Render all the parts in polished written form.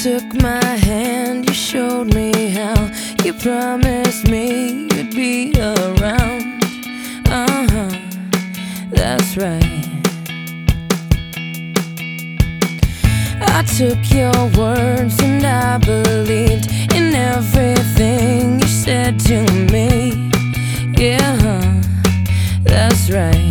took my hand, you showed me how. You promised me you'd be around. That's right. I took your words and I believed in everything you said to me. Yeah, that's right.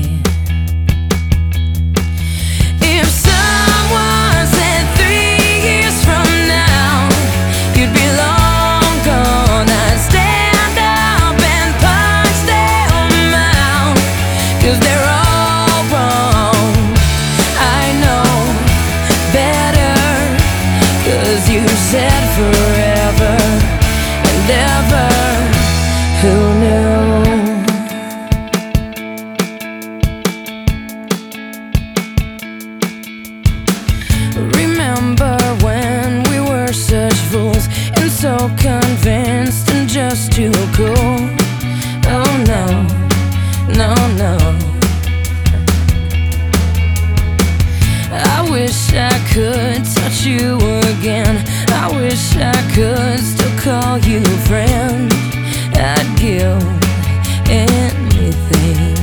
If someone said 3 years from now you'd be long gone, I'd stand up and punch them out, 'cause they're all wrong. I know better, 'cause you said forever and ever. Who knew? Remember when we were such fools and so convinced and just too cool? Oh no, no, no. I wish I could touch you again. I wish I could still call you friend. I'd give anything.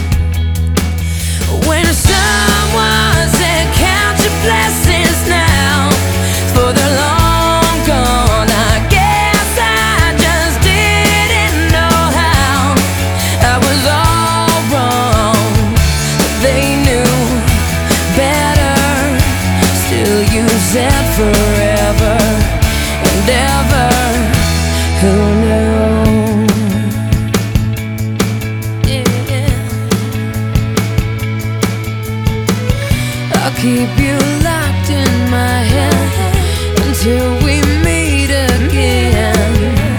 When someone said count your blessings now, for the long gone, I guess I just didn't know how. I was all wrong, they knew better. Still you said forever and ever. Who knew? I'll keep you locked in my head until we meet again.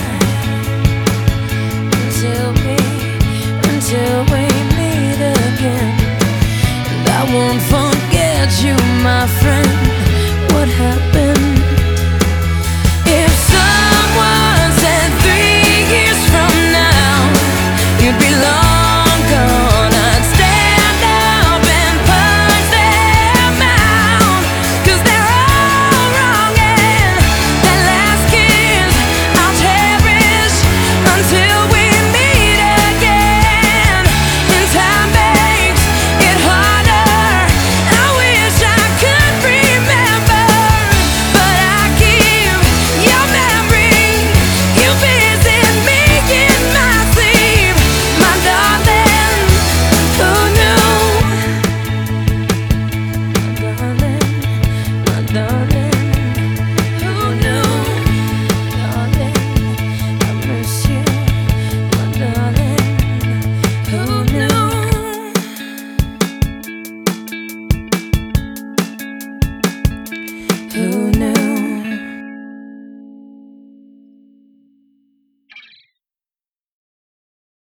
Until we meet again. And I won't forget you, my friend. What happened? If someone said 3 years from now you'd be long gone, I'd stand up and punch them out, 'cause they're all wrong. And that last kiss I'll cherish until we meet again. And time makes it harder. I wish I could remember, but I keep your memory. You visit me in my sleep, my darling. Who knew? My darling, who knew? Darling, I miss you, my darling. Who knew? Who